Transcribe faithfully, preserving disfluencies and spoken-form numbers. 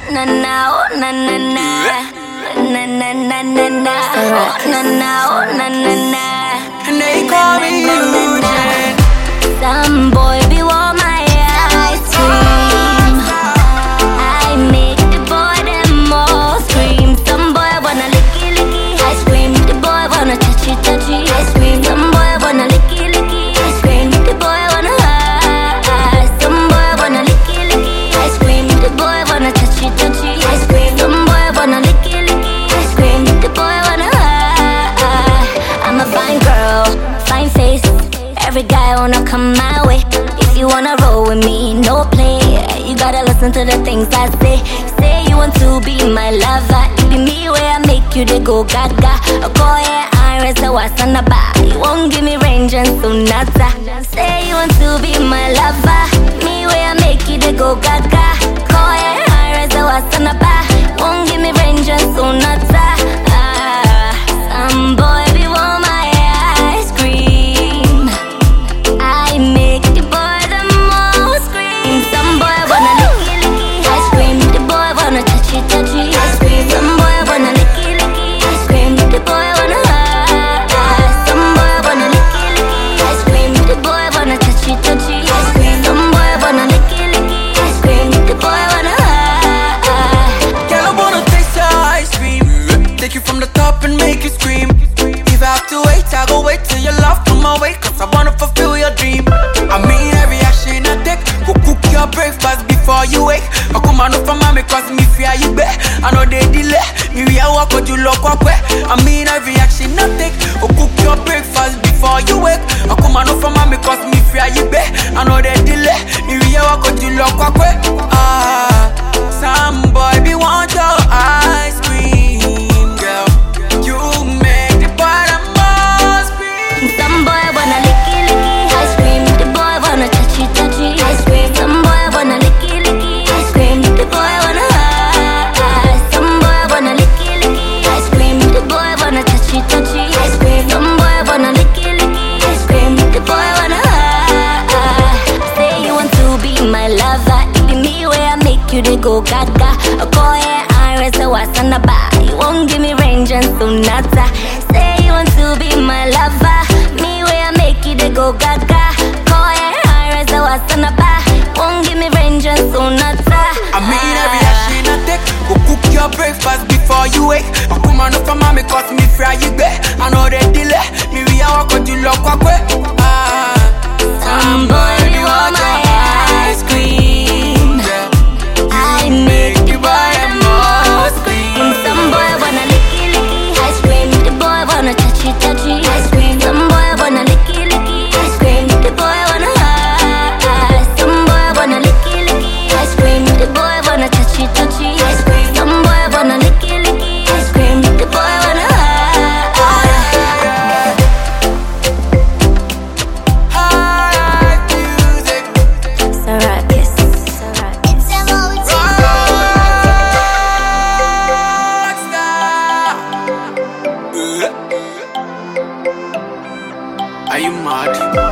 na na, oh na na na, na na na na na, oh na na, oh na na na. And they call me Eugene. Some boy be want my ice cream. I make the boy them all scream. Some boy wanna licky licky ice cream. The boy wanna touchy touchy ice cream. Some boy wanna licky licky ice cream. The boy wanna high. Some boy wanna licky licky ice cream. The boy wanna touchy touchy ice cream. Some boy wanna licky licky ice cream. The boy wanna high. I'm a fine girl, fine face. Every guy wanna come my way. If you wanna roll with me, no play. You gotta listen to the things I say. Say you want to be my lover. It be me where I make you the go gaga. A boy, I raise a was on the bar. You won't give me range and so nada. Say you want to be my lover. Me where I make you the go gaga. Boy, I raise a was on the bar. Won't give me range and so nada. Ah, some boy be want my ice cream. I make the boy the most scream. Some boy wanna licky licky ice cream. The boy wanna touchy touchy ice cream. Some boy wanna licky licky ice cream. The boy wanna high. Some boy wanna licky licky ice cream. The boy wanna touchy touchy ice cream. Some boy wanna licky licky ice cream. The boy wanna high. Girl, I wanna taste your ice cream. Take you from the top and make you scream. If I have to wait, I go wait till your love come my way. Cause I wanna fulfill your dream. I mean every action I take. Go cook your breakfast before you wake. I come on up for mommy cause me fear you bet. I know they delay. Me we a walk or you look walk way. I mean every action I take. Go cook your breakfast before you wake. I come on up for mommy cause me fear you bet. I know they delay. Me we a walk or you look walk way. Ah, some boy be want your ice cream, girl. You make the boy the most scream. Some boy wanna licky licky ice cream. The boy wanna touchy touchy ice cream. Some boy wanna licky licky ice cream. The boy wanna high. Some boy wanna licky licky ice cream. The boy wanna touchy touchy ice cream. Some boy wanna licky licky ice cream. The boy wanna high. Say you want to be my lover. It be me where I make you the go gaga. A boy, I raise a was on the bar. You won't give me range and so nada. Say you want to be my lover. Me where I make you the go gaga. Boy, I raise a was on the bar. Won't give me range and so nada. I mean every action I take. Go cook your breakfast before you wake. I come on up for mommy cause me fry you bet. I know they delay. Me we a walk or you look walk way. Ah, Some boy you want my ice cream. I make the boy the most scream. Some boy wanna licky licky ice cream. The boy wanna touchy touchy ice cream. Some boy wanna licky licky ice cream. The boy wanna high. Some boy wanna licky licky ice cream. The boy wanna touchy touchy ice cream. Some boy wanna licky licky ice cream. The boy wanna high. high music. Sarakis, Sarakis. Rockstar. Are you mad?